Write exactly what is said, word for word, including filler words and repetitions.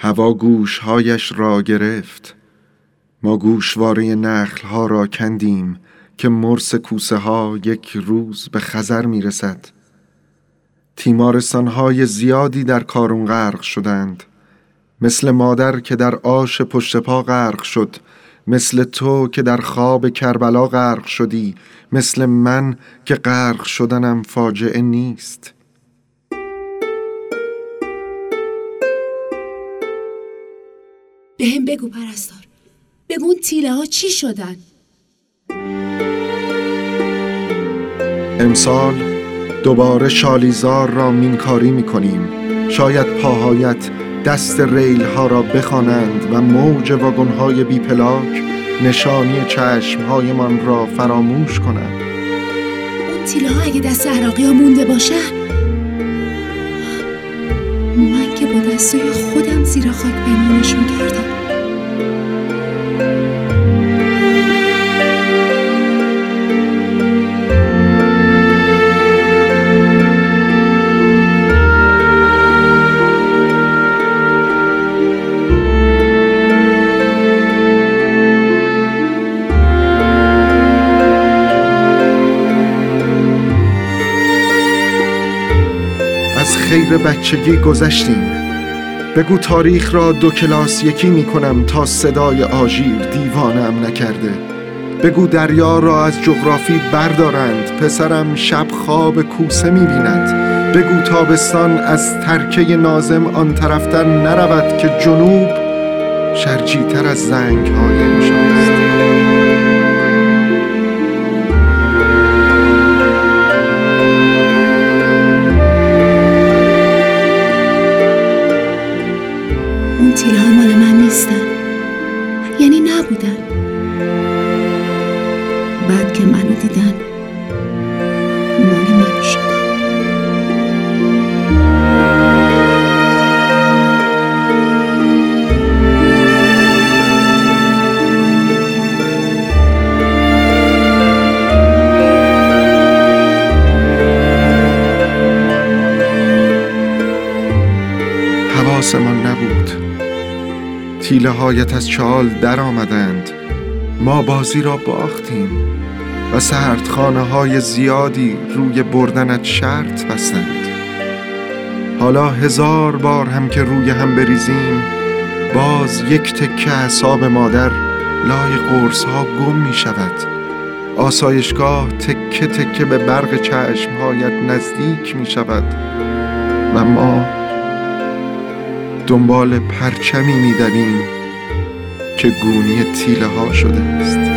هوا گوشهایش را گرفت. ما گوشواره نخل ها را کندیم که مرس کوسه ها یک روز به خزر می رسد. تیمارستان های زیادی در کارون غرق شدند، مثل مادر که در آش پشت پا غرق شد، مثل تو که در خواب کربلا غرق شدی، مثل من که غرق شدنم فاجعه نیست. به هم بگو پرستار، بگو اون تیله ها چی شدن؟ امسال دوباره شالیزار را مینکاری میکنیم. شاید پاهایت دست ریل ها را بخوانند و موج واگن های بی پلاک نشانی چشم های من را فراموش کنند. اون تیله ها اگه دست عراقی ها مونده باشن، من که با دستای خودم زیر خاک پنهانشون کردم. از خیر بچگی گذشتیم. بگو تاریخ را دو کلاس یکی می کنم تا صدای آژیر دیوانم نکرده. بگو دریا را از جغرافی بردارند، پسرم شب خواب کوسه می بیند. بگو تابستان از ترکه نازم آن طرفتر نرود که جنوب شرجیتر از زنگ های امشاست. اون تیله ها مال من نیستن، یعنی نبودن. بعد که منو دیدن مال من شدن. حواسمان نبود. تیله هایت از چال در آمدند. ما بازی را باختیم و سردخانه های زیادی روی بردنت شرط بستند. حالا هزار بار هم که روی هم بریزیم، باز یک تکه اعصاب مادر لای قرص ها گم می شود. آسایشگاه تکه تکه به برق چشم هایت نزدیک می شود و ما دنبال پرچمی می دویم که گونی تیله ها شده است.